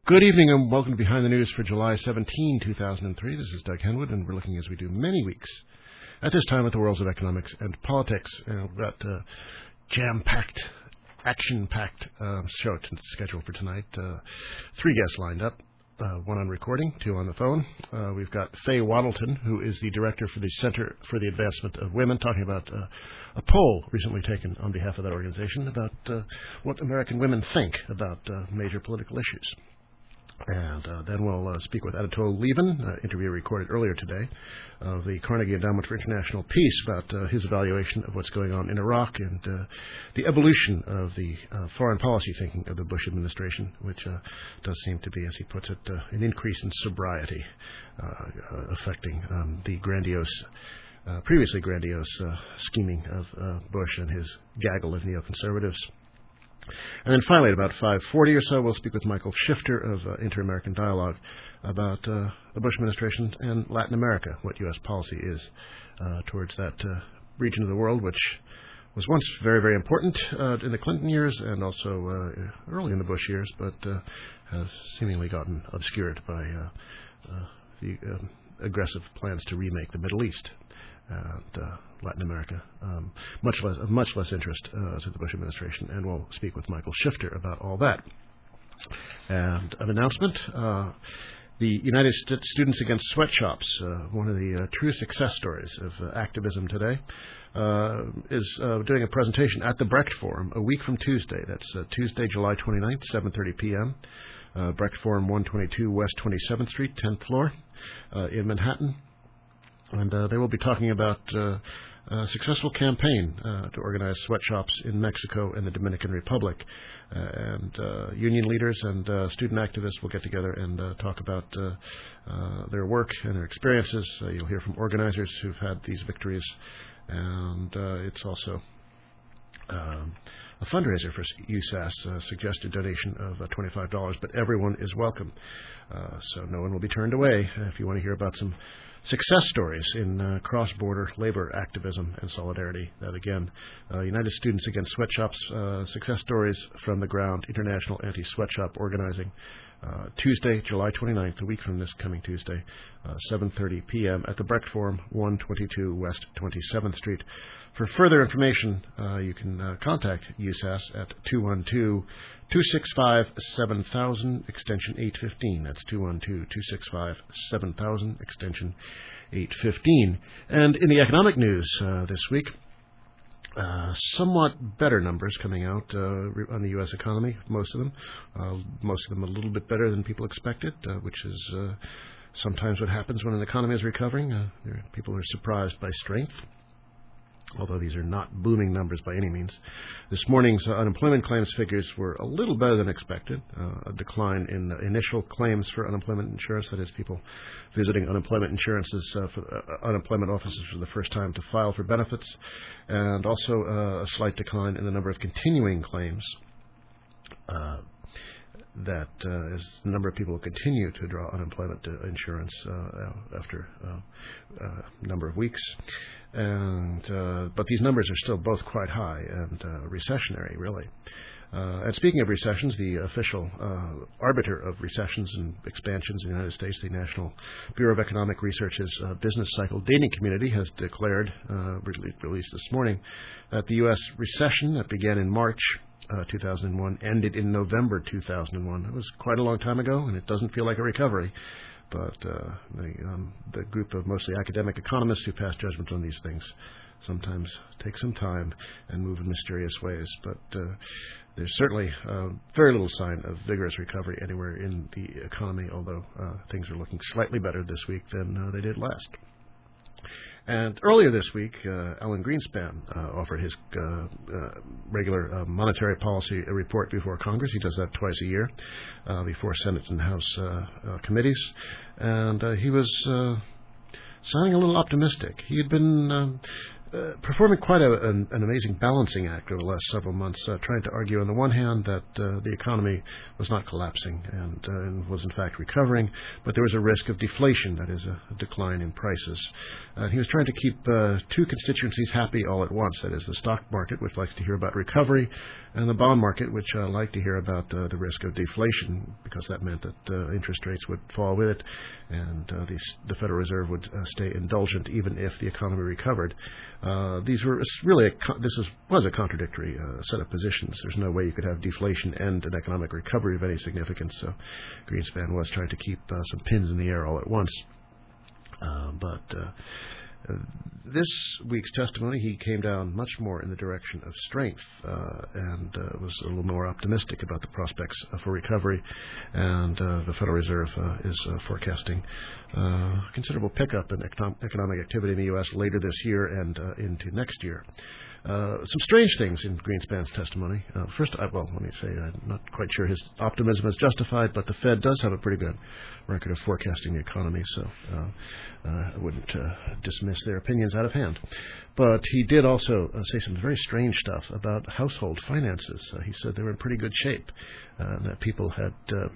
Good evening and welcome to Behind the News for July 17, 2003. This is Doug Henwood, and we're looking, as we do many weeks, at this time at the worlds of economics and politics. And we've got a jam-packed, action-packed show scheduled for tonight. Three guests lined up, one on recording, two on the phone. We've got Faye Waddleton, who is the director for the Center for the Advancement of Women, talking about a poll recently taken on behalf of that organization about what American women think about major political issues. And then we'll speak with Anatol Lieven, an interview recorded earlier today, of the Carnegie Endowment for International Peace, about his evaluation of what's going on in Iraq and the evolution of the foreign policy thinking of the Bush administration, which does seem to be, as he puts it, an increase in sobriety, affecting the previously grandiose scheming of Bush and his gaggle of neoconservatives. And then finally, at about 5:40 or so, we'll speak with Michael Shifter of Inter-American Dialogue about the Bush administration and Latin America, what U.S. policy is towards that region of the world, which was once very, very important in the Clinton years and also early in the Bush years, but has seemingly gotten obscured by the aggressive plans to remake the Middle East and Latin America, much less interest to the Bush administration, and we'll speak with Michael Shifter about all that. And an announcement, the United Students Against Sweatshops, one of the true success stories of activism today, is doing a presentation at the Brecht Forum a week from Tuesday. That's Tuesday, July 29th, 7:30 p.m., Brecht Forum, 122 West 27th Street, 10th floor, in Manhattan. And they will be talking about a successful campaign to organize sweatshops in Mexico and the Dominican Republic. And union leaders and student activists will get together and talk about their work and their experiences. You'll hear from organizers who've had these victories. And it's also a fundraiser for USAS, suggested donation of $25, but everyone is welcome. So no one will be turned away if you want to hear about some success stories in cross-border labor activism and solidarity. That again, United Students Against Sweatshops, success stories from the ground, international anti-sweatshop organizing. Tuesday, July 29th, a week from this coming Tuesday, 7:30 p.m. at the Brecht Forum, 122 West 27th Street. For further information, you can contact USAS at 212-265-7000, extension 815. That's 212-265-7000, extension 815. And in the economic news this week, somewhat better numbers coming out on the U.S. economy, most of them a little bit better than people expected, which is sometimes what happens when an economy is recovering. People are surprised by strength, although these are not booming numbers by any means. This morning's unemployment claims figures were a little better than expected. A decline in initial claims for unemployment insurance, that is, people visiting unemployment insurances unemployment offices for the first time to file for benefits, and also a slight decline in the number of continuing claims. That is the number of people who continue to draw unemployment insurance after a number of weeks. And but these numbers are still both quite high and recessionary, really. And speaking of recessions, the official arbiter of recessions and expansions in the United States, the National Bureau of Economic Research's Business Cycle Dating Community, has declared, released this morning, that the U.S. recession that began in March 2001 ended in November 2001. It was quite a long time ago, and it doesn't feel like a recovery. But the group of mostly academic economists who pass judgment on these things sometimes take some time and move in mysterious ways. But there's certainly very little sign of vigorous recovery anywhere in the economy, although things are looking slightly better this week than they did last. And earlier this week, Alan Greenspan offered his regular monetary policy report before Congress. He does that twice a year before Senate and House committees. And he was sounding a little optimistic. He had been performing quite an amazing balancing act over the last several months, trying to argue on the one hand that the economy was not collapsing and was in fact recovering, but there was a risk of deflation, that is, a decline in prices. He was trying to keep two constituencies happy all at once, that is, the stock market, which likes to hear about recovery, and the bond market, which liked to hear about the risk of deflation, because that meant that interest rates would fall with it, and the Federal Reserve would stay indulgent even if the economy recovered. These were really was a contradictory set of positions. There's no way you could have deflation and an economic recovery of any significance. So Greenspan was trying to keep some pins in the air all at once. But this week's testimony, he came down much more in the direction of strength and was a little more optimistic about the prospects for recovery. And the Federal Reserve is forecasting considerable pickup in economic activity in the U.S. later this year and into next year. Some strange things in Greenspan's testimony. First, let me say I'm not quite sure his optimism is justified, but the Fed does have a pretty good record of forecasting the economy, so I wouldn't dismiss their opinions out of hand. But he did also say some very strange stuff about household finances. He said they were in pretty good shape, that people had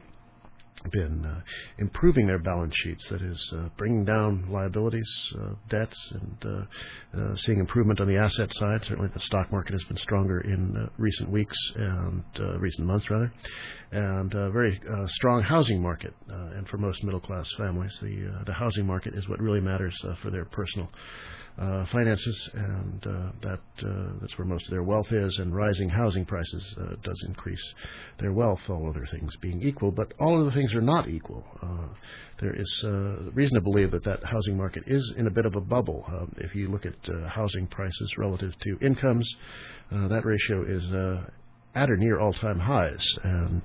been improving their balance sheets, that is, bringing down liabilities, debts, and seeing improvement on the asset side. Certainly the stock market has been stronger in recent weeks and recent months, rather, and a very strong housing market. And for most middle-class families, the housing market is what really matters for their personal finances, and that's where most of their wealth is, and rising housing prices does increase their wealth, all other things being equal, but all of the things are not equal. There is reason to believe that housing market is in a bit of a bubble. If you look at housing prices relative to incomes, that ratio is at or near all-time highs, and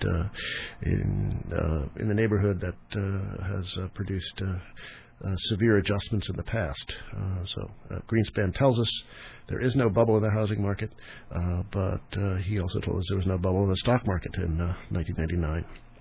in the neighborhood that has produced severe adjustments in the past. So Greenspan tells us there is no bubble in the housing market, but he also told us there was no bubble in the stock market in 1999.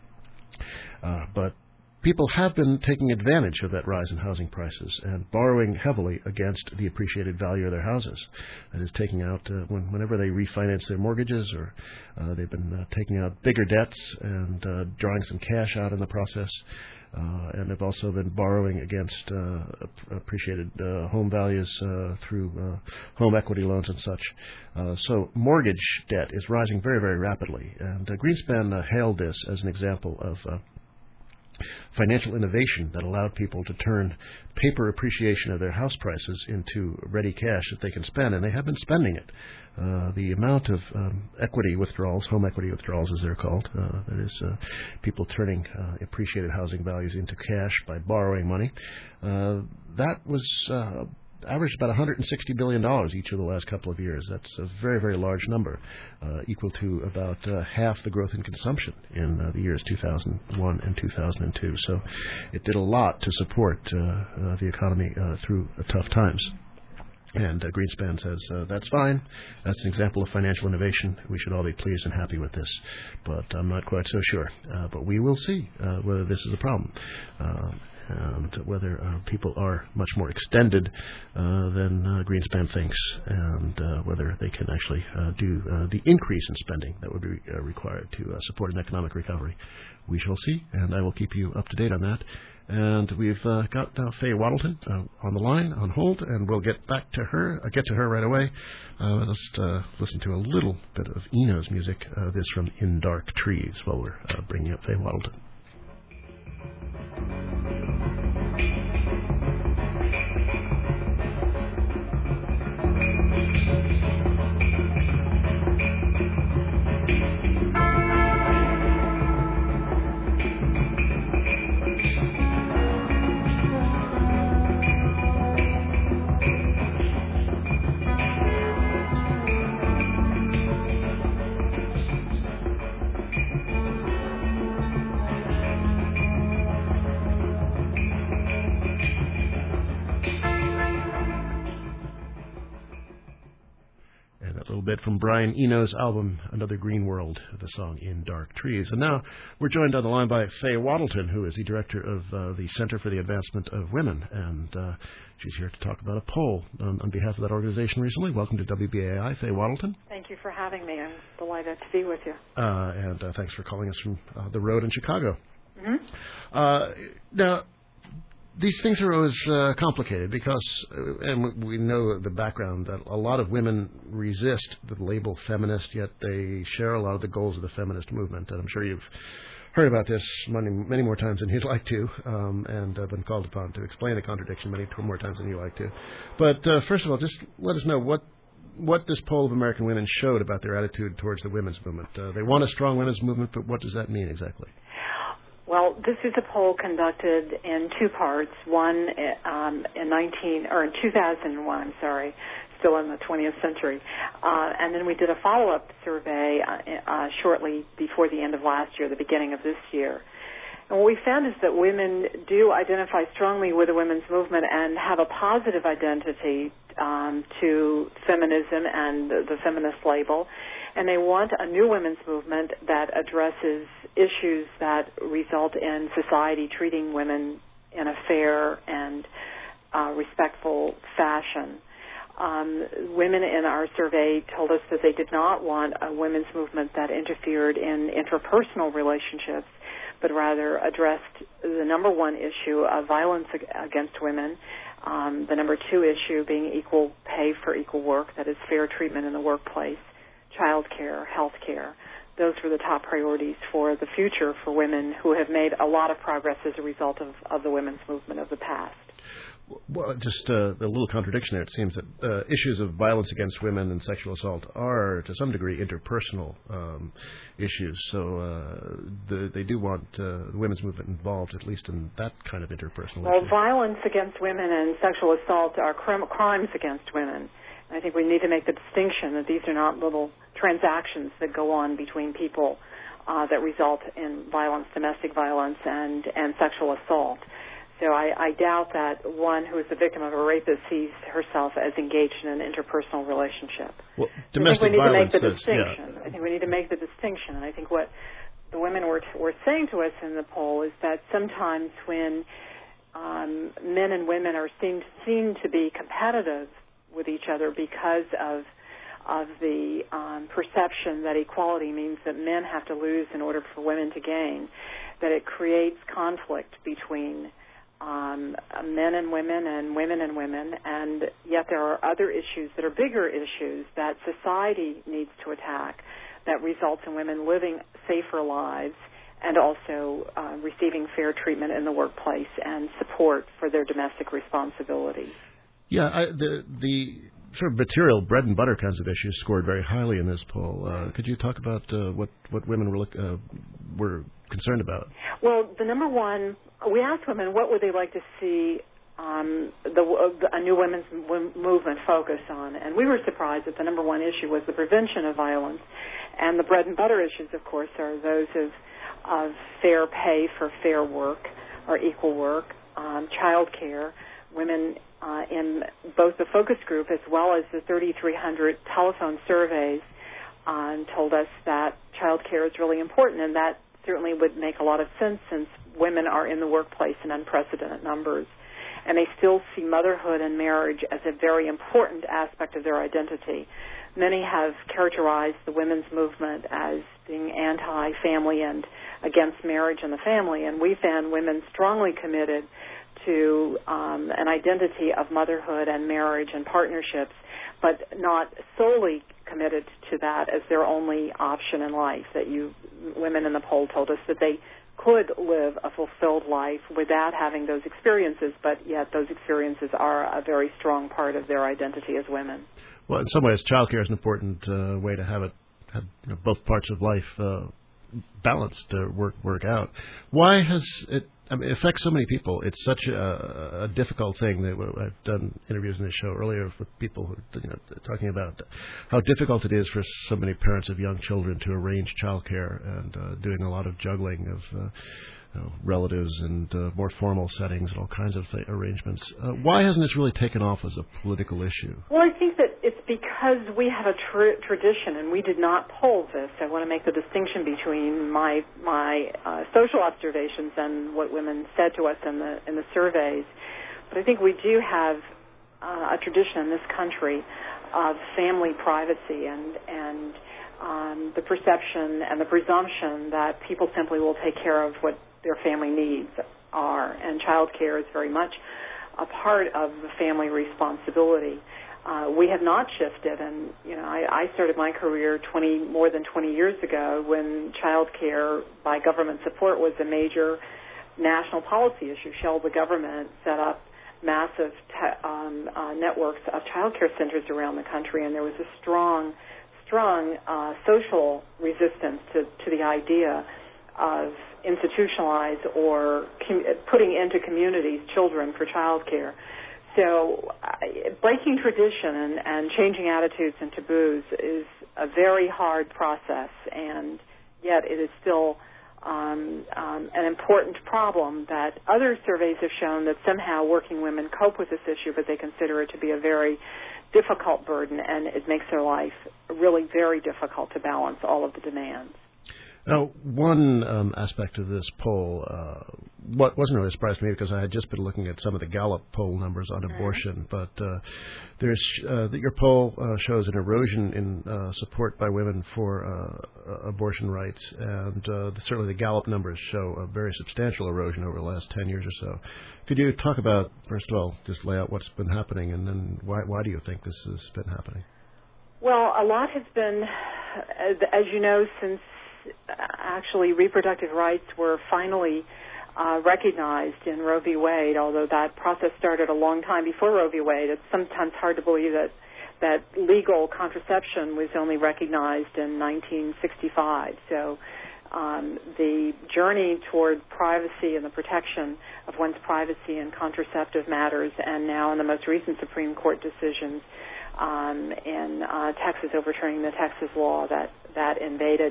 But people have been taking advantage of that rise in housing prices and borrowing heavily against the appreciated value of their houses. That is, taking out, whenever they refinance their mortgages, or they've been taking out bigger debts and drawing some cash out in the process. And they've also been borrowing against appreciated home values through home equity loans and such. So mortgage debt is rising very, very rapidly. And Greenspan hailed this as an example of financial innovation that allowed people to turn paper appreciation of their house prices into ready cash that they can spend, and they have been spending it. The amount of equity withdrawals, home equity withdrawals as they're called, that is, people turning appreciated housing values into cash by borrowing money, that was averaged about $160 billion each of the last couple of years. That's a very, very large number, equal to about half the growth in consumption in the years 2001 and 2002. So it did a lot to support the economy through tough times. And Greenspan says, that's fine. That's an example of financial innovation. We should all be pleased and happy with this. But I'm not quite so sure. But we will see whether this is a problem. And whether people are much more extended than Greenspan thinks, and whether they can actually do the increase in spending that would be required to support an economic recovery. We shall see, and I will keep you up to date on that. And we've got Faye Wattleton on the line, on hold, and we'll get to her right away. Let's listen to a little bit of Eno's music, this from In Dark Trees, while we're bringing up Faye Wattleton. bit from Brian Eno's album, Another Green World, the song In Dark Trees. And now we're joined on the line by Faye Wattleton, who is the director of the Center for the Advancement of Women. And she's here to talk about a poll on behalf of that organization recently. Welcome to WBAI, Faye Wattleton. Thank you for having me. I'm delighted to be with you. And thanks for calling us from the road in Chicago. Mm-hmm. Now, these things are always complicated because, and we know the background, that a lot of women resist the label feminist, yet they share a lot of the goals of the feminist movement. And I'm sure you've heard about this many more times than you'd like to, and been called upon to explain the contradiction many more times than you like to. But first of all, just let us know what this poll of American women showed about their attitude towards the women's movement. They want a strong women's movement, but what does that mean exactly? Well, this is a poll conducted in two parts. One in 2001. Still in the 20th century. And then we did a follow-up survey shortly before the end of last year, the beginning of this year. And what we found is that women do identify strongly with the women's movement and have a positive identity to feminism and the feminist label. And they want a new women's movement that addresses issues that result in society treating women in a fair and respectful fashion. Women in our survey told us that they did not want a women's movement that interfered in interpersonal relationships, but rather addressed the number one issue of violence against women, the number two issue being equal pay for equal work, that is fair treatment in the workplace, child care, health care. Those were the top priorities for the future for women who have made a lot of progress as a result of the women's movement of the past. Well, just a little contradiction there. It seems that issues of violence against women and sexual assault are, to some degree, interpersonal issues. So they do want the women's movement involved, at least in that kind of interpersonal issue. Violence against women and sexual assault are crimes against women. I think we need to make the distinction that these are not little transactions that go on between people that result in violence, domestic violence, and sexual assault. So I doubt that one who is the victim of a rapist sees herself as engaged in an interpersonal relationship. Well, domestic violence I think we need to make the distinction. And I think what the women were saying to us in the poll is that sometimes when men and women are seen to be competitive with each other because of the perception that equality means that men have to lose in order for women to gain, that it creates conflict between men and women and women, and yet there are other issues that are bigger issues that society needs to attack that results in women living safer lives and also receiving fair treatment in the workplace and support for their domestic responsibilities. Yeah, the sort of material bread and butter kinds of issues scored very highly in this poll. Could you talk about what women were concerned about? Well, the number one, we asked women what would they like to see a new women's movement focus on, and we were surprised that the number one issue was the prevention of violence, and the bread and butter issues, of course, are those of fair pay for fair work or equal work, child care. Women in both the focus group as well as the 3,300 telephone surveys told us that child care is really important, and that certainly would make a lot of sense since women are in the workplace in unprecedented numbers. And they still see motherhood and marriage as a very important aspect of their identity. Many have characterized the women's movement as being anti-family and against marriage and the family, and we found women strongly committed to an identity of motherhood and marriage and partnerships, but not solely committed to that as their only option in life. That women in the poll told us that they could live a fulfilled life without having those experiences, but yet those experiences are a very strong part of their identity as women. Well, in some ways, childcare is an important way to have both parts of life balanced to work out. Why has it? It affects so many people. It's such a difficult thing that I've done interviews in this show earlier with people who talking about how difficult it is for so many parents of young children to arrange childcare and doing a lot of juggling of relatives and more formal settings and all kinds of arrangements. Why hasn't this really taken off as a political issue? Well, I think that it's because we have a tradition, and we did not poll this. I want to make the distinction between my social observations and what women said to us in the surveys. But I think we do have a tradition in this country of family privacy and the perception and the presumption that people simply will take care of what their family needs are, and child care is very much a part of the family responsibility. We have not shifted, and I started my career more than 20 years ago when child care by government support was a major national policy issue. Shell, the government, set up massive networks of child care centers around the country, and there was a strong social resistance to the idea of institutionalized or putting into communities children for child care. So breaking tradition and changing attitudes and taboos is a very hard process, and yet it is still an important problem that other surveys have shown that somehow working women cope with this issue, but they consider it to be a very difficult burden, and it makes their life really very difficult to balance all of the demands. Now, one aspect of this poll, what wasn't really a surprise to me because I had just been looking at some of the Gallup poll numbers on abortion, but your poll shows an erosion in support by women for abortion rights, and certainly the Gallup numbers show a very substantial erosion over the last 10 years or so. Could you talk about, first of all, just lay out what's been happening, and then why do you think this has been happening? Well, a lot has been, as you know, since actually reproductive rights were finally recognized in Roe v. Wade, although that process started a long time before Roe v. Wade. It's sometimes hard to believe that legal contraception was only recognized in 1965. So the journey toward privacy and the protection of one's privacy in contraceptive matters, and now in the most recent Supreme Court decisions in Texas overturning the Texas law that invaded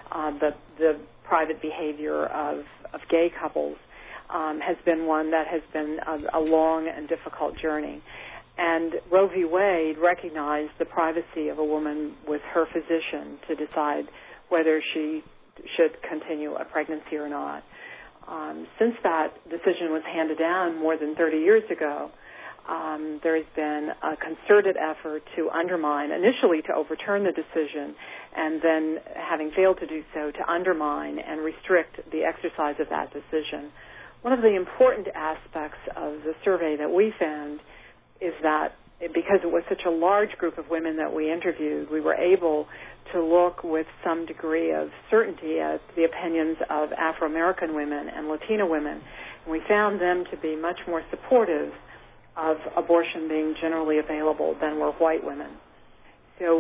the private behavior of gay couples, has been one that has been a long and difficult journey. And Roe v. Wade recognized the privacy of a woman with her physician to decide whether she should continue a pregnancy or not. Since that decision was handed down more than 30 years ago, there has been a concerted effort to undermine, initially to overturn the decision, and then, having failed to do so, to undermine and restrict the exercise of that decision. One of the important aspects of the survey that we found is that because it was such a large group of women that we interviewed, we were able to look with some degree of certainty at the opinions of Afro-American women and Latino women, and we found them to be much more supportive of abortion being generally available than were white women. So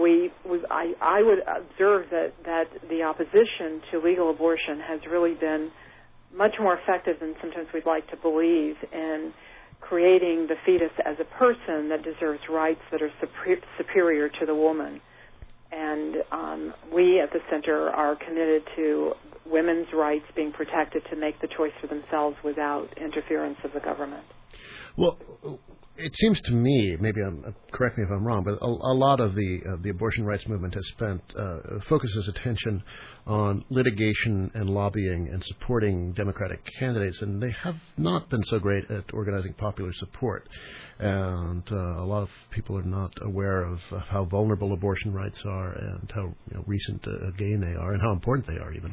I would observe that the opposition to legal abortion has really been much more effective than sometimes we'd like to believe in creating the fetus as a person that deserves rights that are superior to the woman. And we at the Center are committed to women's rights being protected to make the choice for themselves without interference of the government. Well, it seems to me, maybe correct me if I'm wrong, but a lot of the abortion rights movement has focuses attention on litigation and lobbying and supporting Democratic candidates, and they have not been so great at organizing popular support. And a lot of people are not aware of how vulnerable abortion rights are and how recent a gain they are and how important they are even.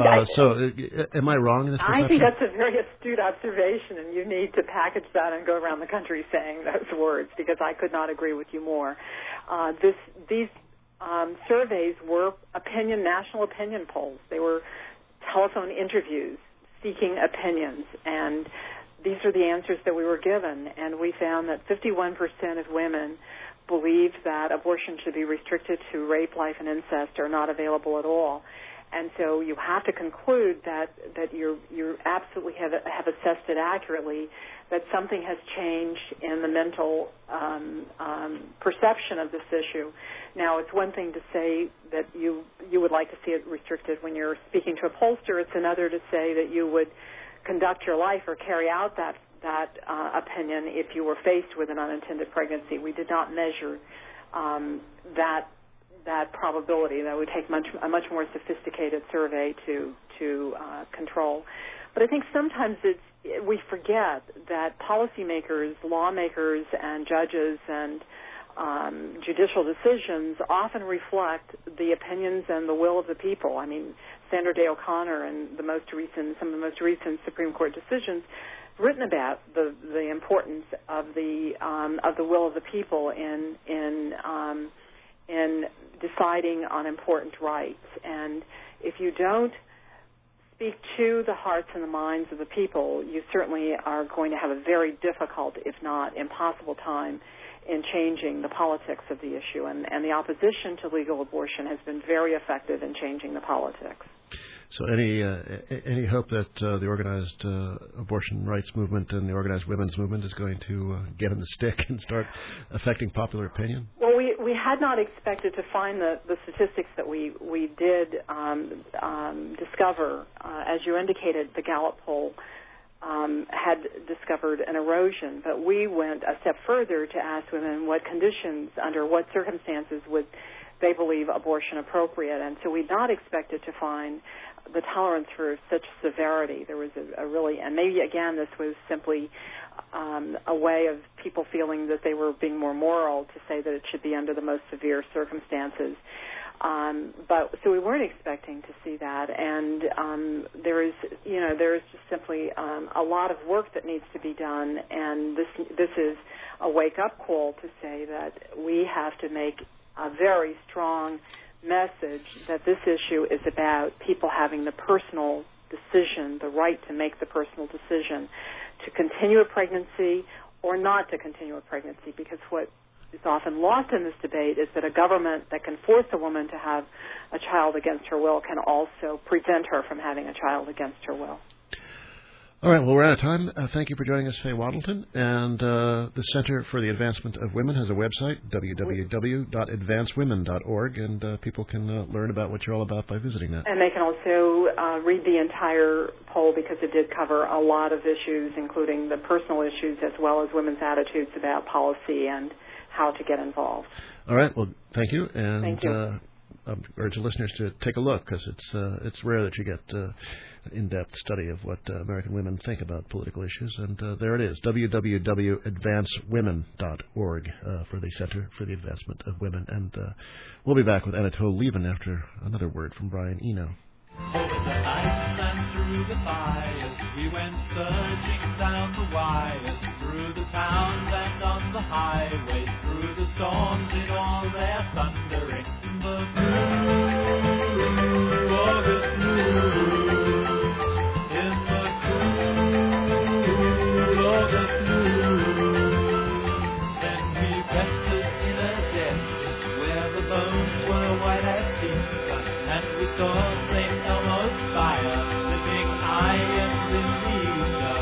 So am I wrong in this perception? I think that's a very astute observation, and you need to package that and go around the country saying those words, because I could not agree with you more. These surveys were national opinion polls. They were telephone interviews seeking opinions, and these are the answers that we were given. And we found that 51% of women believe that abortion should be restricted to rape, life, and incest or not available at all. And so you have to conclude that you absolutely have assessed it accurately, that something has changed in the mental perception of this issue. Now, it's one thing to say that you would like to see it restricted when you're speaking to a pollster. It's another to say that you would conduct your life or carry out that opinion if you were faced with an unintended pregnancy. We did not measure that probability. That would take a much more sophisticated survey to control. But I think sometimes we forget that policymakers, lawmakers, and judges and judicial decisions often reflect the opinions and the will of the people. I mean, Sandra Day O'Connor and some of the most recent Supreme Court decisions written about the importance of the will of the people in deciding on important rights. And if you don't speak to the hearts and the minds of the people, you certainly are going to have a very difficult, if not impossible, time in changing the politics of the issue. And the opposition to legal abortion has been very effective in changing the politics. So any hope that the organized abortion rights movement and the organized women's movement is going to get in the stick and start affecting popular opinion? Well, we had not expected to find the statistics that we did discover. As you indicated, the Gallup poll had discovered an erosion, but we went a step further to ask women what conditions, under what circumstances would they believe abortion appropriate. And so we'd not expected to find the tolerance for such severity. There was a really, and maybe again this was simply a way of people feeling that they were being more moral to say that it should be under the most severe circumstances. But so we weren't expecting to see that, and there is just simply a lot of work that needs to be done, and this is a wake-up call to say that we have to make a very strong message that this issue is about people having the personal decision, the right to make the personal decision to continue a pregnancy or not to continue a pregnancy, because what is often lost in this debate is that a government that can force a woman to have a child against her will can also prevent her from having a child against her will. All right, well, we're out of time. Thank you for joining us, Faye Waddington. And the Center for the Advancement of Women has a website, www.advancewomen.org, and people can learn about what you're all about by visiting that. And they can also read the entire poll, because it did cover a lot of issues, including the personal issues as well as women's attitudes about policy and how to get involved. All right, well, thank you. And thank you. I urge the listeners to take a look, because it's rare that you get in-depth study of what American women think about political issues. And there it is, www.advancewomen.org for the Center for the Advancement of Women. And we'll be back with Anatole Lieven after another word from Brian Eno. Over the nights and through the fires, we went surging down the wires, through the towns and on the highways, through the storms in all their thundering. The blue, August blue, in the cool August blue. Then we rested in a desert where the bones were white as teeth, and we saw St. Elmo's fire slipping irons in the ether.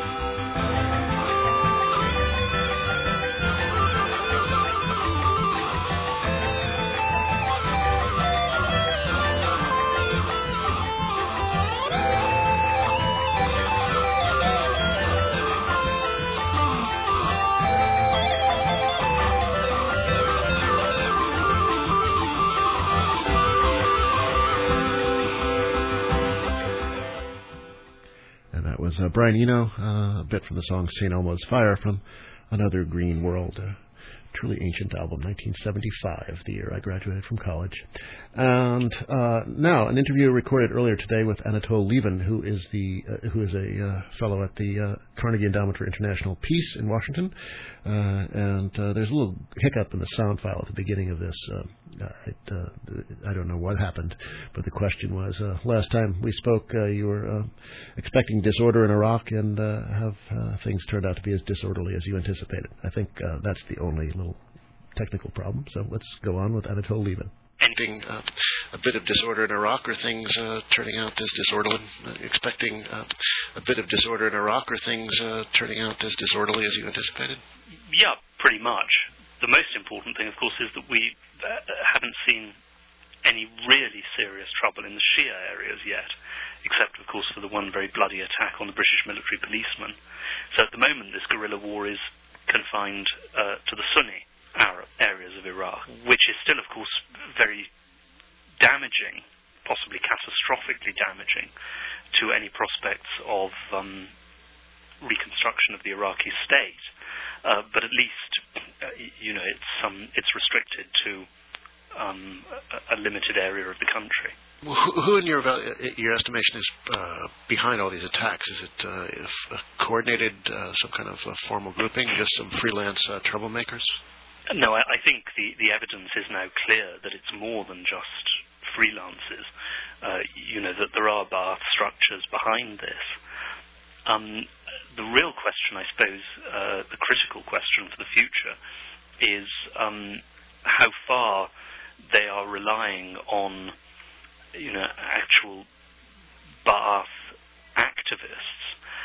Brian Eno, a bit from the song St. Elmo's Fire from Another Green World, a truly ancient album, 1975, the year I graduated from college. And now, an interview recorded earlier today with Anatole Lieven, who is a fellow at the Carnegie Endowment for International Peace in Washington. And there's a little hiccup in the sound file at the beginning of this. I don't know what happened, but the question was, last time we spoke, you were expecting disorder in Iraq, and have things turned out to be as disorderly as you anticipated. I think that's the only little technical problem. So let's go on with Anatole Lieven. Ending a bit of disorder in Iraq, or things turning out as disorderly? Expecting a bit of disorder in Iraq, or things turning out as disorderly as you anticipated? Yeah, pretty much. The most important thing, of course, is that we haven't seen any really serious trouble in the Shia areas yet, except, of course, for the one very bloody attack on the British military policeman. So at the moment, this guerrilla war is confined to the Sunni areas of Iraq, which is still, of course, very damaging, possibly catastrophically damaging, to any prospects of reconstruction of the Iraqi state. But at least, it's restricted to a limited area of the country. Who in your estimation is behind all these attacks? Is it a coordinated, some kind of formal grouping, just some freelance troublemakers? No, I think the evidence is now clear that it's more than just freelancers. That there are Ba'ath structures behind this. The real question, I suppose, the critical question for the future is how far they are relying on, actual Ba'ath activists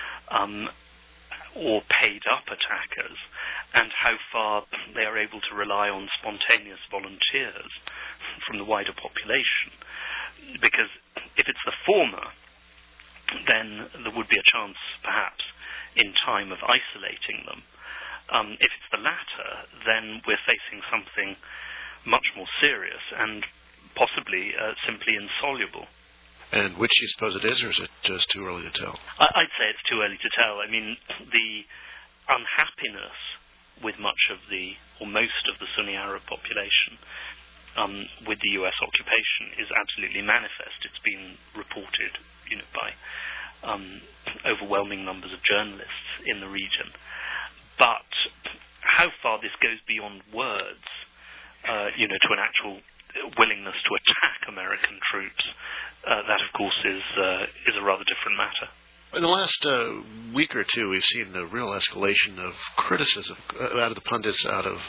or paid-up attackers, and how far they are able to rely on spontaneous volunteers from the wider population. Because if it's the former, then there would be a chance, perhaps, in time of isolating them. If it's the latter, then we're facing something much more serious and possibly simply insoluble. And which do you suppose it is, or is it just too early to tell? I'd say it's too early to tell. I mean, the unhappiness with much of or most of the Sunni Arab population with the U.S. occupation is absolutely manifest. It's been reported, by overwhelming numbers of journalists in the region. But how far this goes beyond words, to an actual willingness to attack American troops, that of course is a rather different matter. In the last week or two, we've seen a real escalation of criticism out of the pundits, out of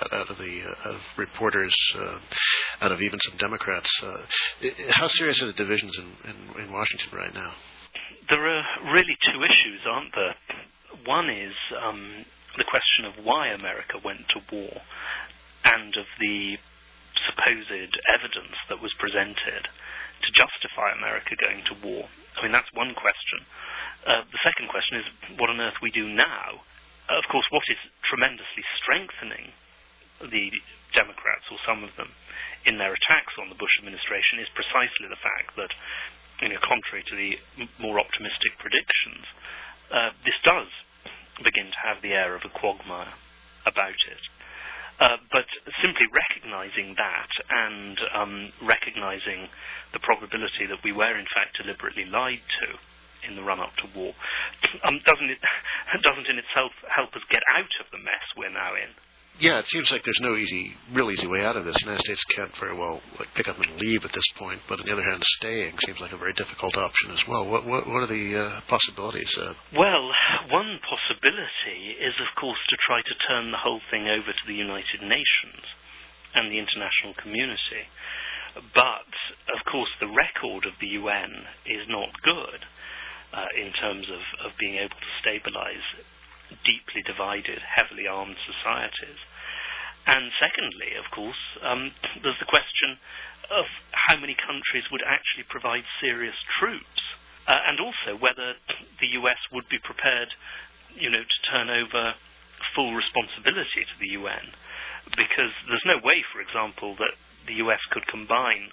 reporters, out of even some Democrats. How serious are the divisions in Washington right now? There are really two issues, aren't there? One is the question of why America went to war, and of the supposed evidence that was presented to justify America going to war. I mean, that's one question. The second question is what on earth we do now. Of course, what is tremendously strengthening the Democrats, or some of them, in their attacks on the Bush administration is precisely the fact that, contrary to the more optimistic predictions, this does begin to have the air of a quagmire about it. But simply recognizing that and recognizing the probability that we were in fact deliberately lied to in the run-up to war doesn't in itself help us get out of the mess we're now in. Yeah, it seems like there's no real easy way out of this. The United States can't very well pick up and leave at this point, but on the other hand, staying seems like a very difficult option as well. What are the possibilities? Well, one possibility is, of course, to try to turn the whole thing over to the United Nations and the international community. But, of course, the record of the UN is not good in terms of being able to stabilize deeply divided, heavily armed societies. And secondly, of course, there's the question of how many countries would actually provide serious troops, and also whether the US would be prepared, to turn over full responsibility to the UN, because there's no way, for example, that the US could combine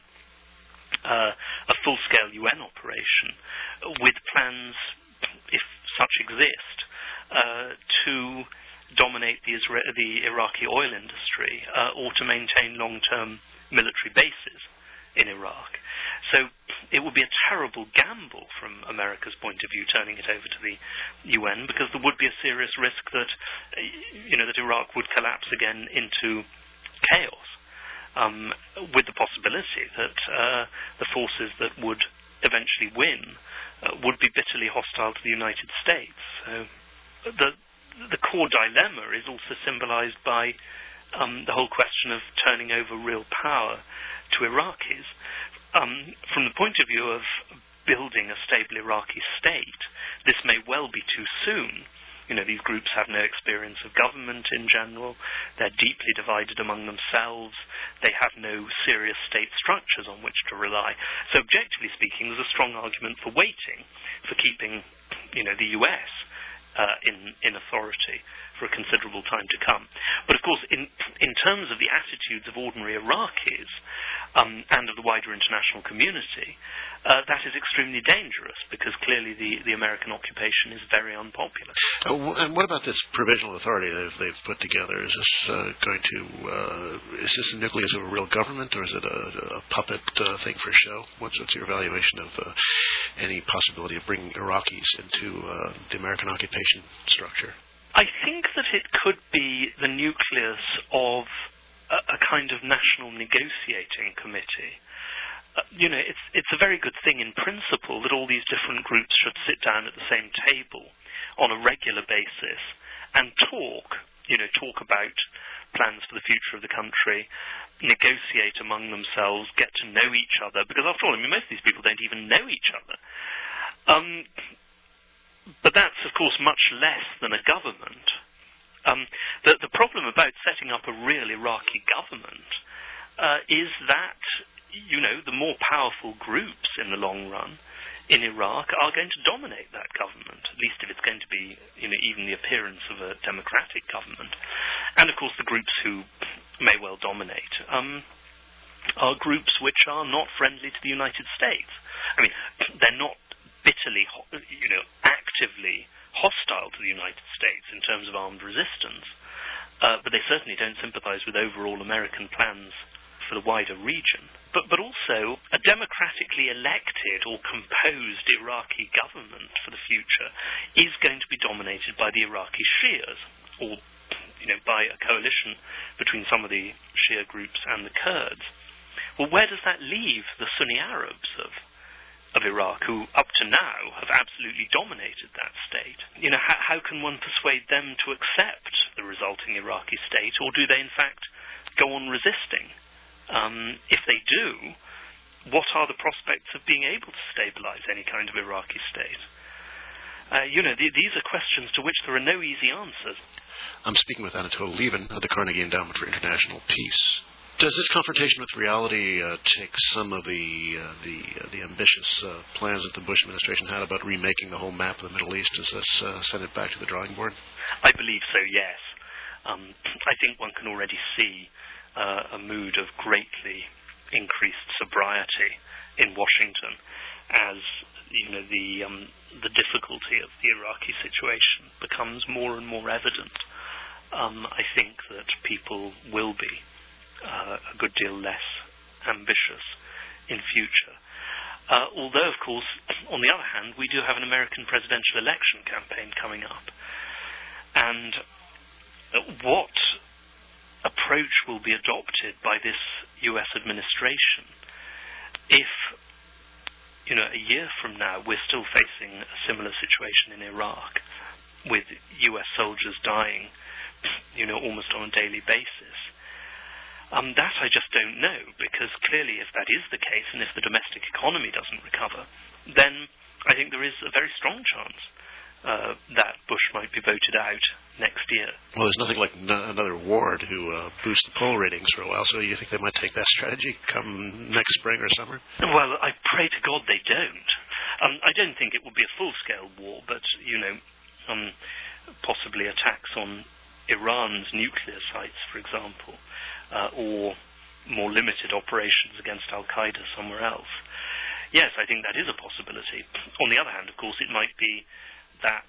a full-scale UN operation with plans, if such exist, to dominate the Iraqi oil industry or to maintain long-term military bases in Iraq. So it would be a terrible gamble from America's point of view, turning it over to the UN, because there would be a serious risk that, that Iraq would collapse again into chaos, with the possibility that the forces that would eventually win would be bitterly hostile to the United States. So the core dilemma is also symbolized by the whole question of turning over real power to Iraqis. From the point of view of building a stable Iraqi state, this may well be too soon. These groups have no experience of government in general. They're deeply divided among themselves. They have no serious state structures on which to rely. So objectively speaking, there's a strong argument for waiting, for keeping, the US in authority for a considerable time to come. But of course, in terms of the attitudes of ordinary Iraqis and of the wider international community, that is extremely dangerous because clearly the American occupation is very unpopular. And what about this provisional authority they've put together? Is this is this the nucleus of a real government, or is it a puppet thing for show? What's your evaluation of any possibility of bringing Iraqis into the American occupation structure? I think that it could be the nucleus of a kind of national negotiating committee. It's a very good thing in principle that all these different groups should sit down at the same table on a regular basis and talk about plans for the future of the country, negotiate among themselves, get to know each other, because after all, most of these people don't even know each other. But that's, of course, much less than a government. The problem about setting up a real Iraqi government is that, the more powerful groups in the long run in Iraq are going to dominate that government, at least if it's going to be, even the appearance of a democratic government. And, of course, the groups who may well dominate are groups which are not friendly to the United States. They're not bitterly, actively hostile to the United States in terms of armed resistance, but they certainly don't sympathize with overall American plans for the wider region. But also, a democratically elected or composed Iraqi government for the future is going to be dominated by the Iraqi Shias, or by a coalition between some of the Shia groups and the Kurds. Well, where does that leave the Sunni Arabs of Iraq, who up to now have absolutely dominated that state? How can one persuade them to accept the resulting Iraqi state, or do they in fact go on resisting? If they do, what are the prospects of being able to stabilize any kind of Iraqi state? These are questions to which there are no easy answers. I'm speaking with Anatole Lieven of the Carnegie Endowment for International Peace. Does this confrontation with reality take some of the ambitious plans that the Bush administration had about remaking the whole map of the Middle East? Does this send it back to the drawing board? I believe so, yes. I think one can already see a mood of greatly increased sobriety in Washington as the difficulty of the Iraqi situation becomes more and more evident. I think that people will be a good deal less ambitious in future. Although, of course, on the other hand, we do have an American presidential election campaign coming up. And what approach will be adopted by this U.S. administration if, a year from now we're still facing a similar situation in Iraq with U.S. soldiers dying, almost on a daily basis? That I just don't know, because clearly if that is the case, and if the domestic economy doesn't recover, then I think there is a very strong chance that Bush might be voted out next year. Well, there's nothing like another war to boost the poll ratings for a while, so you think they might take that strategy come next spring or summer? Well, I pray to God they don't. I don't think it will be a full-scale war, but, possibly attacks on Iran's nuclear sites, for example, or more limited operations against Al-Qaeda somewhere else. Yes, I think that is a possibility. On the other hand, of course, it might be that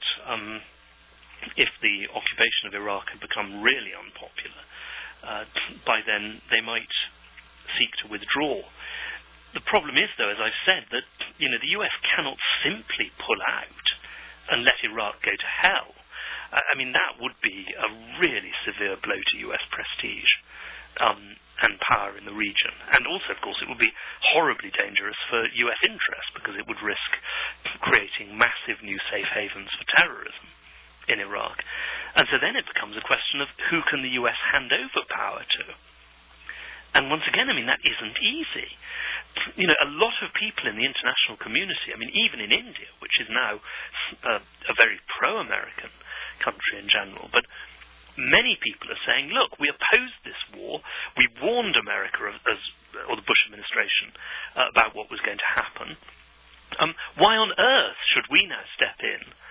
if the occupation of Iraq had become really unpopular, by then they might seek to withdraw. The problem is, though, as I've said, that the US cannot simply pull out and let Iraq go to hell. That would be a really severe blow to US prestige and power in the region. And also, of course, it would be horribly dangerous for US interests, because it would risk creating massive new safe havens for terrorism in Iraq. And so then it becomes a question of who can the US hand over power to? And once again, that isn't easy. A lot of people in the international community, even in India, which is now a very pro-American country in general, but many people are saying, look, we opposed this war, we warned America, or the Bush administration, about what was going to happen. Why on earth should we now step in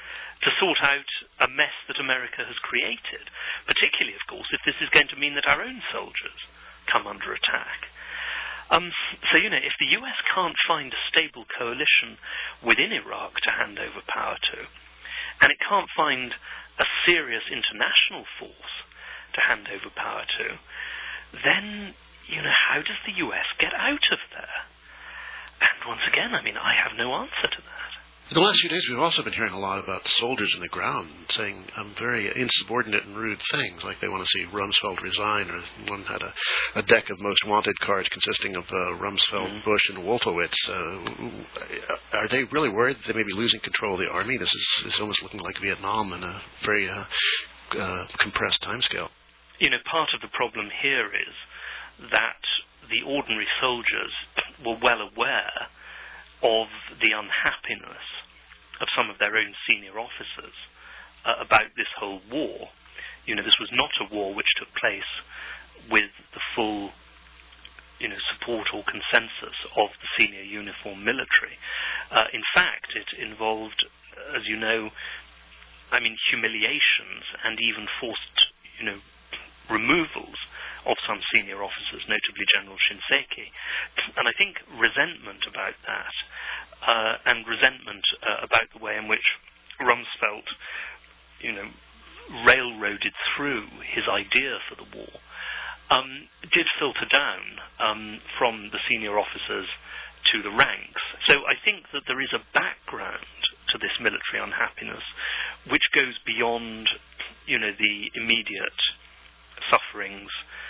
to sort out a mess that America has created, particularly, of course, if this is going to mean that our own soldiers come under attack. So, if the US can't find a stable coalition within Iraq to hand over power to, and it can't find a serious international force to hand over power to, then, how does the US get out of there? And once again, I have no answer to that. In the last few days, we've also been hearing a lot about soldiers on the ground saying very insubordinate and rude things, like they want to see Rumsfeld resign, or one had a deck of most wanted cards consisting of Rumsfeld, Bush, and Wolfowitz. Are they really worried that they may be losing control of the army? This is almost looking like Vietnam in a very compressed timescale. Part of the problem here is that the ordinary soldiers were well aware of the unhappiness of some of their own senior officers about this whole war. This was not a war which took place with the full, support or consensus of the senior uniformed military. In fact, it involved, as you know, humiliations and even forced, removals of some senior officers, notably General Shinseki. And I think resentment about that, and resentment about the way in which Rumsfeld, railroaded through his idea for the war, did filter down from the senior officers to the ranks. So I think that there is a background to this military unhappiness which goes beyond, the immediate sufferings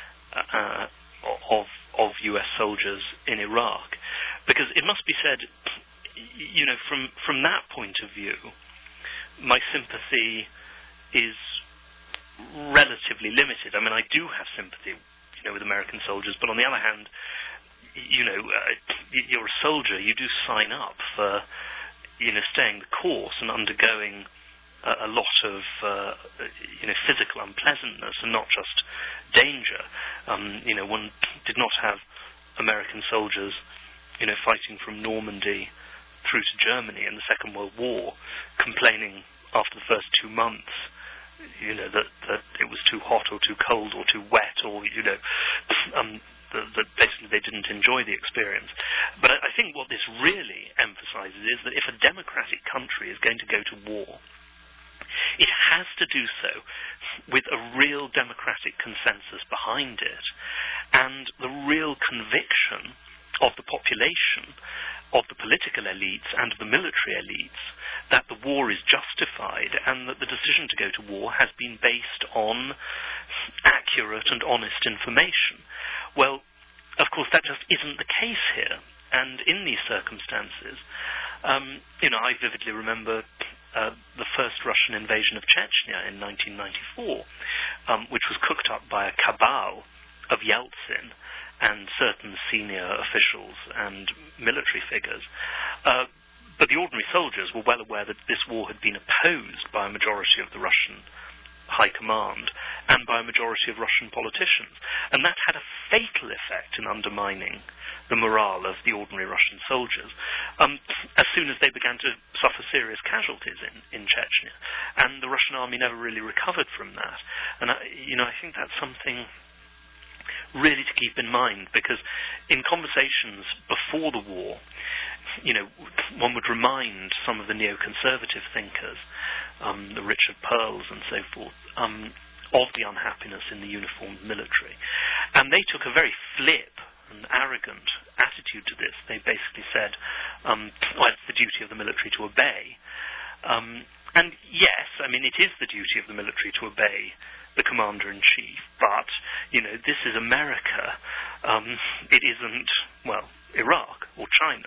of US soldiers in Iraq, because it must be said, from that point of view, my sympathy is relatively limited. I do have sympathy, with American soldiers, but on the other hand, you're a soldier, you do sign up for, staying the course and undergoing a lot of, physical unpleasantness and not just danger. One did not have American soldiers, fighting from Normandy through to Germany in the Second World War, complaining after the first 2 months, that it was too hot or too cold or too wet, or, that basically they didn't enjoy the experience. But I think what this really emphasizes is that if a democratic country is going to go to war, it has to do so with a real democratic consensus behind it, and the real conviction of the population, of the political elites and of the military elites, that the war is justified and that the decision to go to war has been based on accurate and honest information. Well, of course, that just isn't the case here. And in these circumstances, I vividly remember the first Russian invasion of Chechnya in 1994, which was cooked up by a cabal of Yeltsin and certain senior officials and military figures. But the ordinary soldiers were well aware that this war had been opposed by a majority of the Russian high command and by a majority of Russian politicians. And that had a fatal effect in undermining the morale of the ordinary Russian soldiers as soon as they began to suffer serious casualties in Chechnya. And the Russian army never really recovered from that. And, I think that's something really to keep in mind, because in conversations before the war, one would remind some of the neoconservative thinkers, the Richard Perles and so forth, of the unhappiness in the uniformed military. And they took a very flip and arrogant attitude to this. They basically said, it's the duty of the military to obey. And yes, it is the duty of the military to obey the commander-in-chief, but, this is America. It isn't, Iraq or China.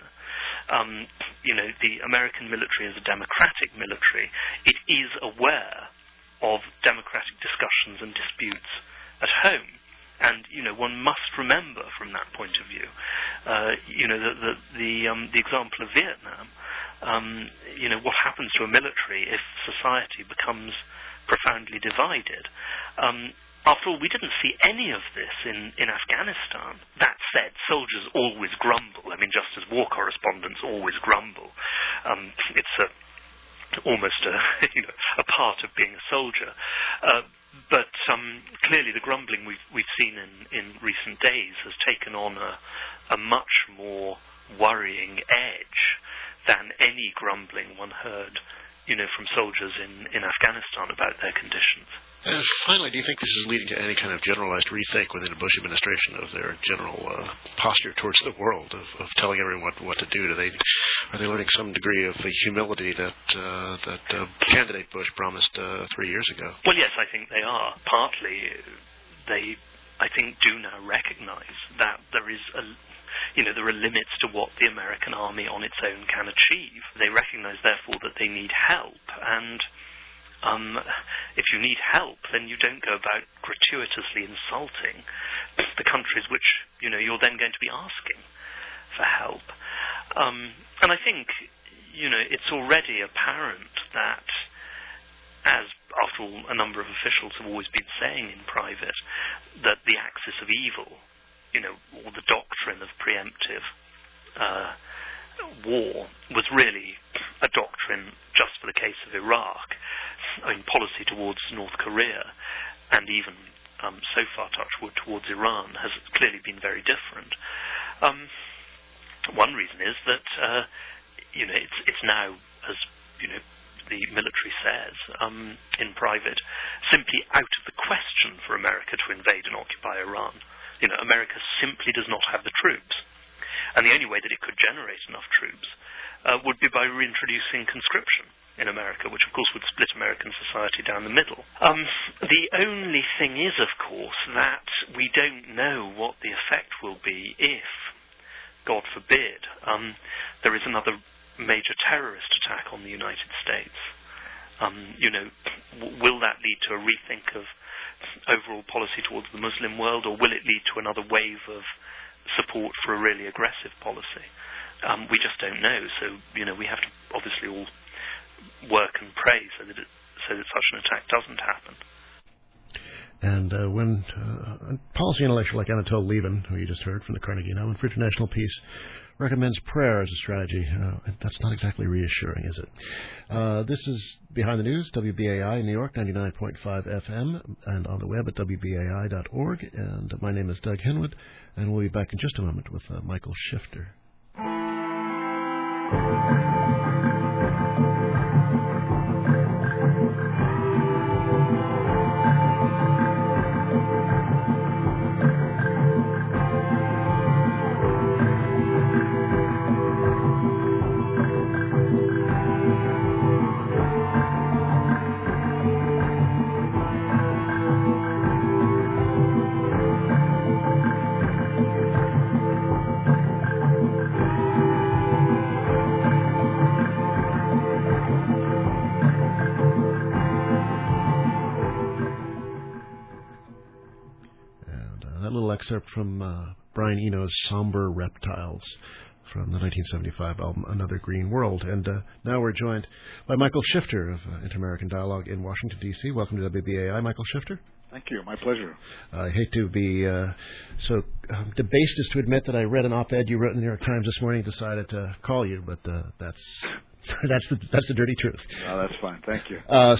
The American military is a democratic military. It is aware of democratic discussions and disputes at home. And, one must remember from that point of view, the example of Vietnam, what happens to a military if society becomes profoundly divided. After all, we didn't see any of this in Afghanistan. That said, soldiers always grumble. Just as war correspondents always grumble. It's almost a part of being a soldier. But clearly the grumbling we've seen in recent days has taken on a much more worrying edge than any grumbling one heard, from soldiers in Afghanistan about their conditions. And finally, do you think this is leading to any kind of generalized rethink within the Bush administration of their general posture towards the world, of telling everyone what to do? Are they learning some degree of the humility that candidate Bush promised 3 years ago? Well, yes, I think they are. Partly, they, I think, do now recognize that there is there are limits to what the American army on its own can achieve. They recognize, therefore, that they need help, and if you need help, then you don't go about gratuitously insulting the countries which, you're then going to be asking for help. And I think, it's already apparent that, as, after all, a number of officials have always been saying in private, that the axis of evil, or the doctrine of preemptive war was really a doctrine just for the case of Iraq. I mean, policy towards North Korea and even so far, touch wood, towards Iran has clearly been very different. One reason is that it's now, as the military says in private, simply out of the question for America to invade and occupy Iran. America simply does not have the troops. And the only way that it could generate enough troops would be by reintroducing conscription in America, which of course would split American society down the middle. The only thing is, of course, that we don't know what the effect will be if, God forbid, there is another major terrorist attack on the United States. Will that lead to a rethink of overall policy towards the Muslim world, or will it lead to another wave of support for a really aggressive policy? We just don't know. So, we have to obviously all work and pray so that such an attack doesn't happen. And when a policy intellectual like Anatol Lieven, who you just heard from the Carnegie Endowment for International Peace, recommends prayer as a strategy, that's not exactly reassuring, is it? This is Behind the News, WBAI, New York, 99.5 FM, and on the web at WBAI.org. And my name is Doug Henwood, and we'll be back in just a moment with Michael Shifter. Excerpt from Brian Eno's Somber Reptiles from the 1975 album Another Green World. And now we're joined by Michael Shifter of Inter-American Dialogue in Washington, D.C. Welcome to WBAI, Michael Shifter. Thank you. My pleasure. I hate to be so debased as to admit that I read an op-ed you wrote in the New York Times this morning and decided to call you, but that's the dirty truth. No, that's fine. Thank you.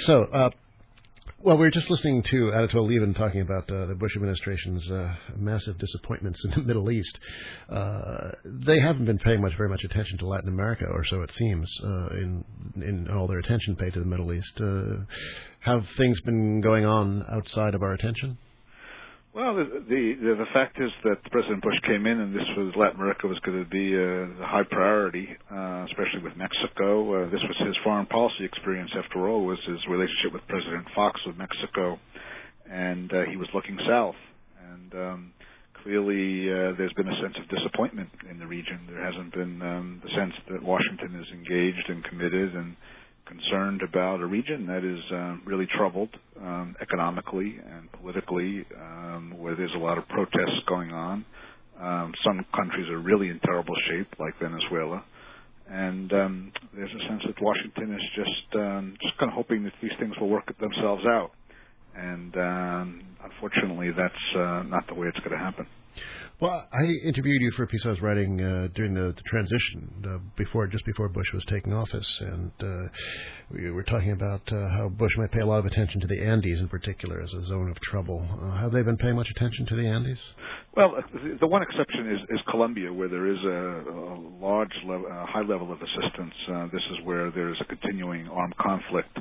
Well, we were just listening to Anatol Lieven talking about the Bush administration's massive disappointments in the Middle East. They haven't been paying very much attention to Latin America, or so it seems, in all their attention paid to the Middle East. Have things been going on outside of our attention? Well, the fact is that President Bush came in, and Latin America was going to be a high priority, especially with Mexico. This was his foreign policy experience, after all, was his relationship with President Fox of Mexico, and he was looking south. And clearly, there's been a sense of disappointment in the region. There hasn't been the sense that Washington is engaged and committed and concerned about a region that is really troubled economically and politically, where there's a lot of protests going on. Some countries are really in terrible shape, like Venezuela. And there's a sense that Washington is just kind of hoping that these things will work themselves out. And unfortunately, that's not the way it's going to happen. Well, I interviewed you for a piece I was writing during the transition, just before Bush was taking office, and we were talking about how Bush might pay a lot of attention to the Andes in particular as a zone of trouble. Have they been paying much attention to the Andes? Well, the one exception is Colombia, where there is a high level of assistance. This is where there is a continuing armed conflict.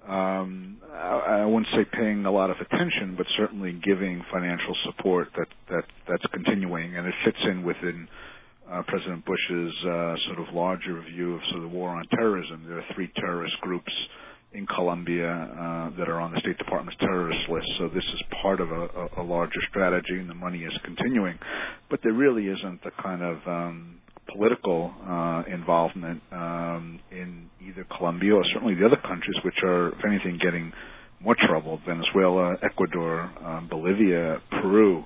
I wouldn't say paying a lot of attention, but certainly giving financial support that's continuing, and it fits in within President Bush's sort of larger view of sort of the war on terrorism. There are 3 terrorist groups in Colombia that are on the State Department's terrorist list, so this is part of a larger strategy, and the money is continuing. But there really isn't the kind of political involvement in either Colombia or certainly the other countries, which are, if anything, getting more troubled: Venezuela, Ecuador, Bolivia, Peru.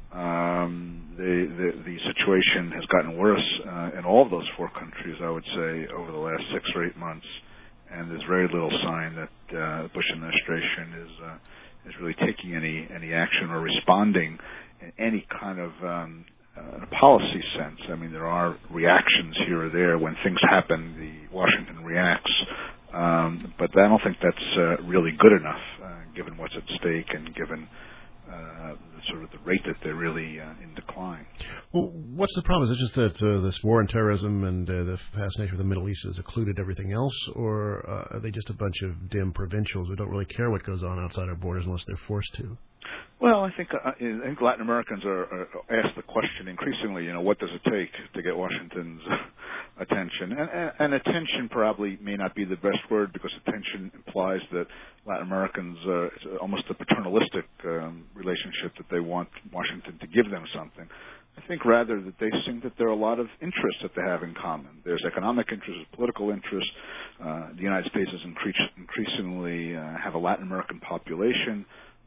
The situation has gotten worse in all of those 4 countries, I would say, over the last 6 or 8 months, and there's very little sign that the Bush administration is really taking any action or responding in any kind of in a policy sense. I mean, there are reactions here or there when things happen. Washington reacts, but I don't think that's really good enough, given what's at stake and given sort of the rate that they're really in decline. Well, what's the problem? Is it just that this war on terrorism and the vast nature of the Middle East has occluded everything else, or are they just a bunch of dim provincials who don't really care what goes on outside our borders unless they're forced to? Well, I think Latin Americans are asked the question increasingly, what does it take to get Washington's attention? And attention probably may not be the best word, because attention implies that Latin Americans, it's almost a paternalistic relationship that they want Washington to give them something. I think rather that they think that there are a lot of interests that they have in common. There's economic interest, there's political interest. The United States is increasingly have a Latin American population.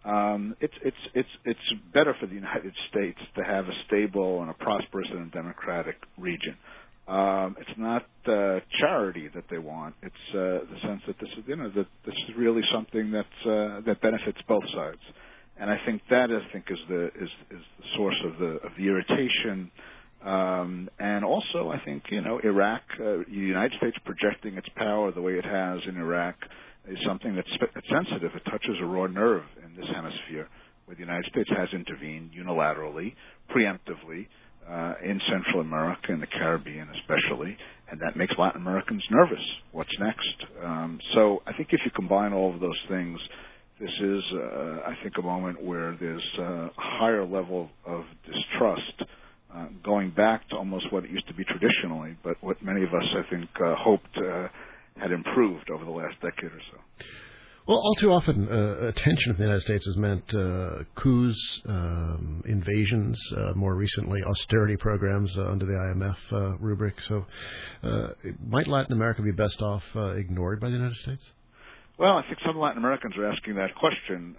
It's better for the United States to have a stable and a prosperous and a democratic region. It's not charity that they want. It's the sense that this is really something that benefits both sides. And I think that is the source of the irritation. And also, I think Iraq, the United States projecting its power the way it has in Iraq is something that's sensitive. It touches a raw nerve in this hemisphere, where the United States has intervened unilaterally, preemptively, in Central America and the Caribbean especially, and that makes Latin Americans nervous. What's next? So I think if you combine all of those things, this is, I think, a moment where there's a higher level of distrust, going back to almost what it used to be traditionally, but what many of us, I think, hoped had improved over the last decade or so. Well, all too often, attention from the United States has meant coups, invasions, more recently austerity programs under the IMF rubric. So might Latin America be best off ignored by the United States? Well, I think some Latin Americans are asking that question.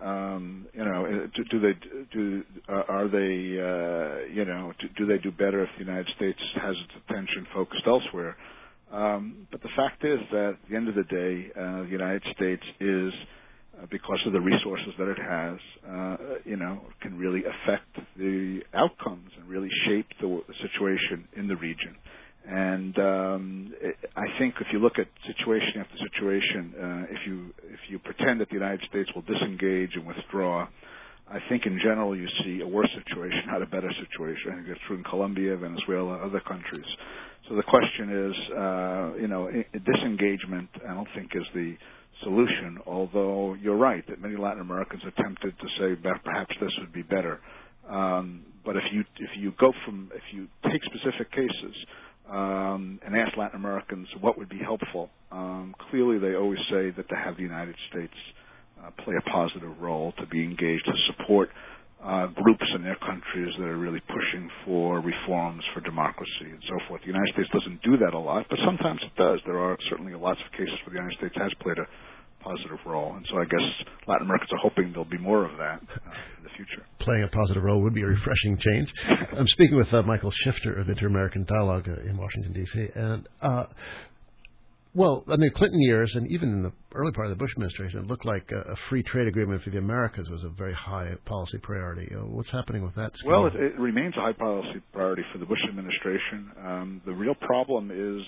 Do they do better if the United States has its attention focused elsewhere? But the fact is that at the end of the day, the United States is, because of the resources that it has, can really affect the outcomes and really shape the situation in the region. And I think if you look at situation after situation, if you pretend that the United States will disengage and withdraw, I think in general you see a worse situation, not a better situation. I think that's true in Colombia, Venezuela, other countries. So the question is, disengagement, I don't think, is the solution, although you're right that many Latin Americans are tempted to say perhaps this would be better. But if you take specific cases and ask Latin Americans what would be helpful, clearly they always say that to have the United States play a positive role, to be engaged, to support groups in their countries that are really pushing for reforms, for democracy, and so forth. The United States doesn't do that a lot, but sometimes it does. There are certainly lots of cases where the United States has played a positive role, and so I guess Latin Americans are hoping there'll be more of that in the future. Playing a positive role would be a refreshing change. I'm speaking with Michael Shifter of Inter-American Dialogue in Washington, D.C., and Well, in the Clinton years and even in the early part of the Bush administration, it looked like a free trade agreement for the Americas was a very high policy priority. What's happening with that scheme? Well, it remains a high policy priority for the Bush administration. The real problem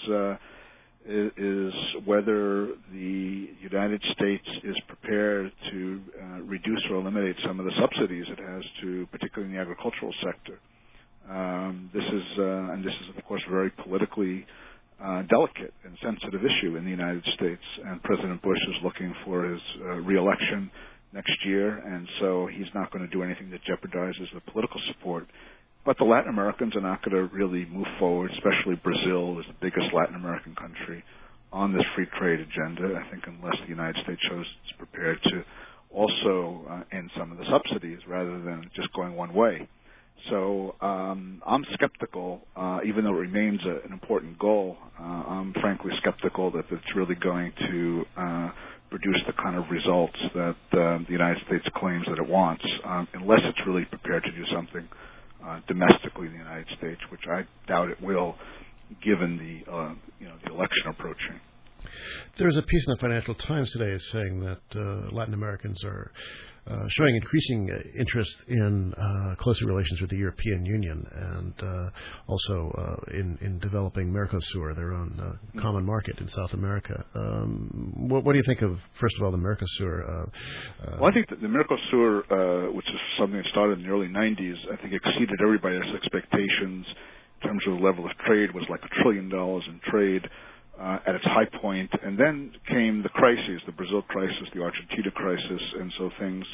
is whether the United States is prepared to reduce or eliminate some of the subsidies it has to, particularly in the agricultural sector. This is, of course, very politically delicate and sensitive issue in the United States, and President Bush is looking for his re-election next year, and so he's not going to do anything that jeopardizes the political support. But the Latin Americans are not going to really move forward, especially Brazil is the biggest Latin American country on this free trade agenda, I think, unless the United States shows it's prepared to also end some of the subsidies rather than just going one way. So I'm skeptical, even though it remains an important goal. I'm frankly skeptical that it's really going to produce the kind of results that the United States claims that it wants, unless it's really prepared to do something domestically in the United States, which I doubt it will, given the election approaching. There's a piece in the Financial Times today saying that Latin Americans are showing increasing interest in closer relations with the European Union and also in developing Mercosur, their own common market in South America. What do you think of, first of all, the Mercosur? Well, I think that the Mercosur, which is something that started in the early 90s, I think exceeded everybody's expectations in terms of the level of trade, was like $1 trillion in trade at its high point, and then came the crises, the Brazil crisis, the Argentina crisis, and so things,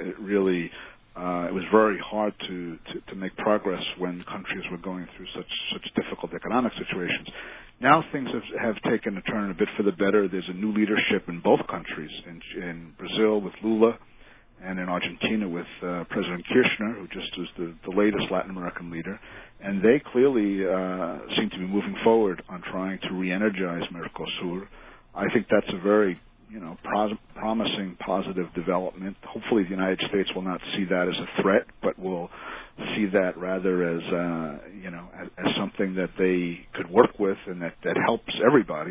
it was very hard to make progress when countries were going through such difficult economic situations. Now things have taken a turn a bit for the better. There's a new leadership in both countries, in Brazil with Lula, and in Argentina with President Kirchner, who just is the latest Latin American leader. And they clearly seem to be moving forward on trying to re-energize Mercosur. I think that's a very promising, positive development. Hopefully the United States will not see that as a threat, but will see that rather as as something that they could work with and that helps everybody.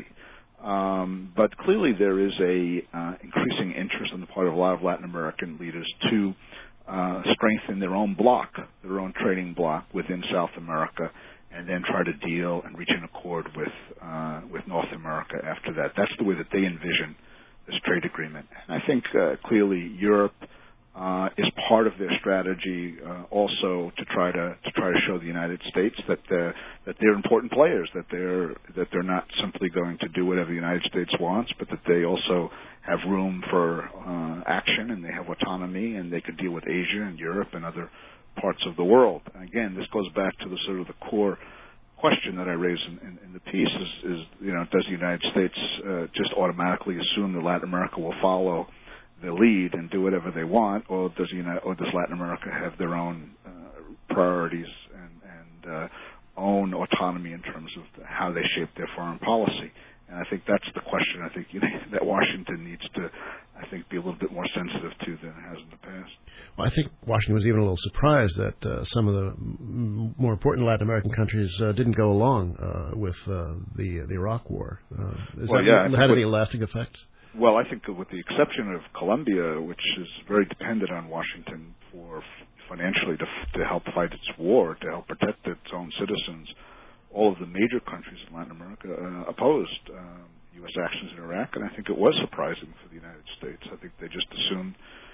But clearly there is a increasing interest on the part of a lot of Latin American leaders to strengthen their own bloc, their own trading bloc within South America, and then try to deal and reach an accord with North America after that. That's the way that they envision this trade agreement. And I think clearly Europe is part of their strategy also to try to show the United States that they're important players, that they're not simply going to do whatever the United States wants, but that they also have room for action and they have autonomy and they could deal with Asia and Europe and other parts of the world. And again, this goes back to the sort of the core question that I raised in the piece is does the United States just automatically assume that Latin America will follow the lead and do whatever they want, or does Latin America have their own priorities and own autonomy in terms of how they shape their foreign policy? And I think that's the question. I think that Washington needs to, be a little bit more sensitive to than it has in the past. Well, I think Washington was even a little surprised that some of the more important Latin American countries didn't go along with the Iraq War. Had any lasting effects? Well, I think with the exception of Colombia, which is very dependent on Washington for financially to help fight its war, to help protect its own citizens, all of the major countries in Latin America opposed U.S. actions in Iraq, and I think it was surprising for the United States. I think they just assumed,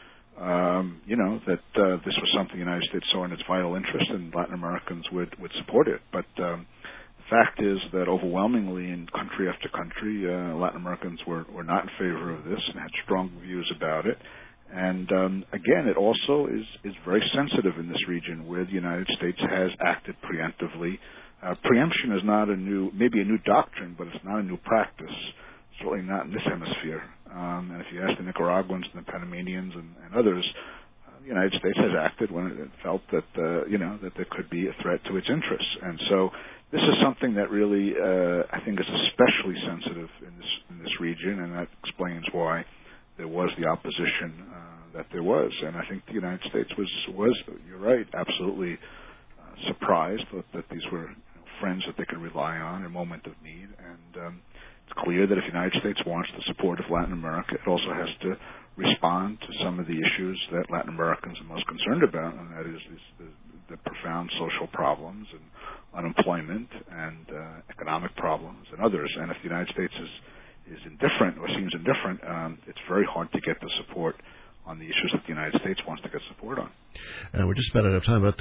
that this was something the United States saw in its vital interest, and Latin Americans would support it. But the fact is that overwhelmingly in country after country, Latin Americans were not in favor of this and had strong views about it. And again, it also is very sensitive in this region where the United States has acted preemptively. Preemption is not maybe a new doctrine, but it's not a new practice, certainly not in this hemisphere. And if you ask the Nicaraguans and the Panamanians and others, the United States has acted when it felt that that there could be a threat to its interests. And so this is something that really I think is especially sensitive in this region, and that explains why there was the opposition that there was. And I think the United States was you're right, absolutely surprised that these were friends that they could rely on in a moment of need. And It's clear that if the United States wants the support of Latin America, it also has to respond to some of the issues that Latin Americans are most concerned about, and that is the profound social problems and unemployment and economic problems and others. And if the United States is indifferent or seems indifferent, it's very hard to get the support on the issues that the United States wants to get support on. We're just about out of time, but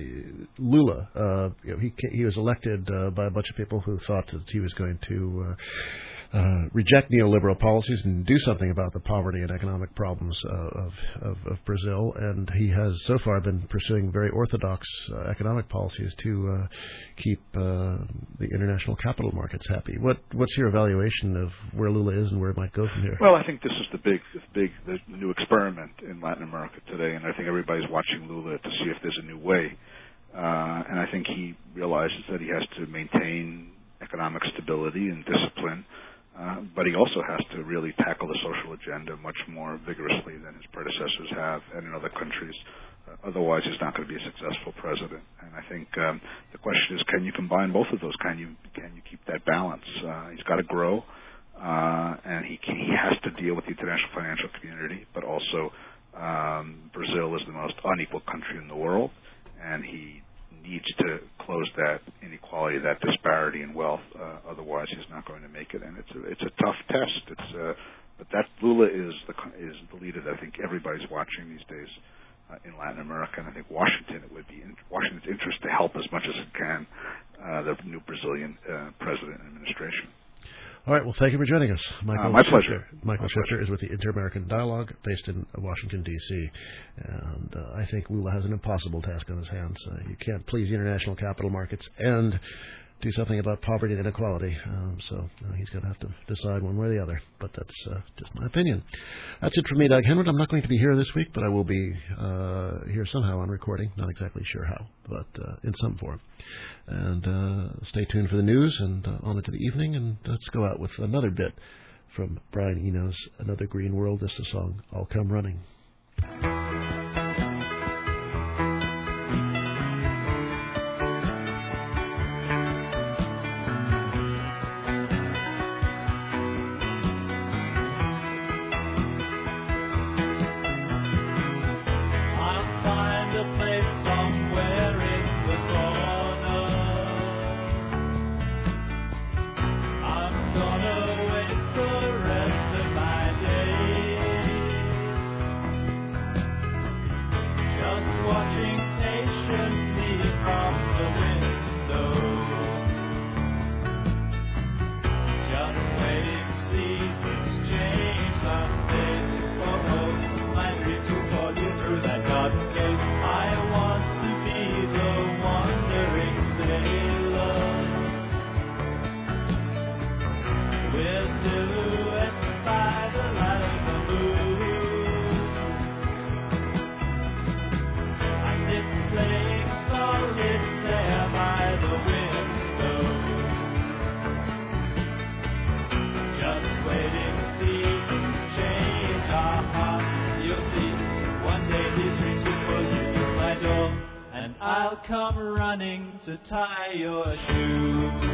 Lula, he was elected by a bunch of people who thought that he was going to reject neoliberal policies and do something about the poverty and economic problems of Brazil, and he has so far been pursuing very orthodox economic policies to keep the international capital markets happy. What's your evaluation of where Lula is and where it might go from here? Well, I think this is the new experiment in Latin America today, and I think everybody's watching Lula to see if there's a new way. And I think he realizes that he has to maintain economic stability and discipline, but he also has to really tackle the social agenda much more vigorously than his predecessors have and in other countries. Otherwise, he's not going to be a successful president. And I think the question is, can you combine both of those? Can you keep that balance? He's got to grow, and he has to deal with the international financial community, but also Brazil is the most unequal country in the world, and he needs to close that inequality, that disparity in wealth. Otherwise, he's not going to make it, and it's a tough test. But that Lula is the leader that I think everybody's watching these days in Latin America, and I think Washington, it would be in Washington's interest to help as much as it can the new Brazilian president and administration. All right. Well, thank you for joining us. My pleasure. Michael Shifter is with the Inter-American Dialogue, based in Washington, D.C. And I think Lula has an impossible task on his hands. You can't please the international capital markets and do something about poverty and inequality. So he's going to have to decide one way or the other. But that's just my opinion. That's it for me, Doug Henwood. I'm not going to be here this week, but I will be here somehow on recording. Not exactly sure how, but in some form. And stay tuned for the news and on into the evening. And let's go out with another bit from Brian Eno's Another Green World. This is the song, I'll Come Running. I'll come running to tie your shoes.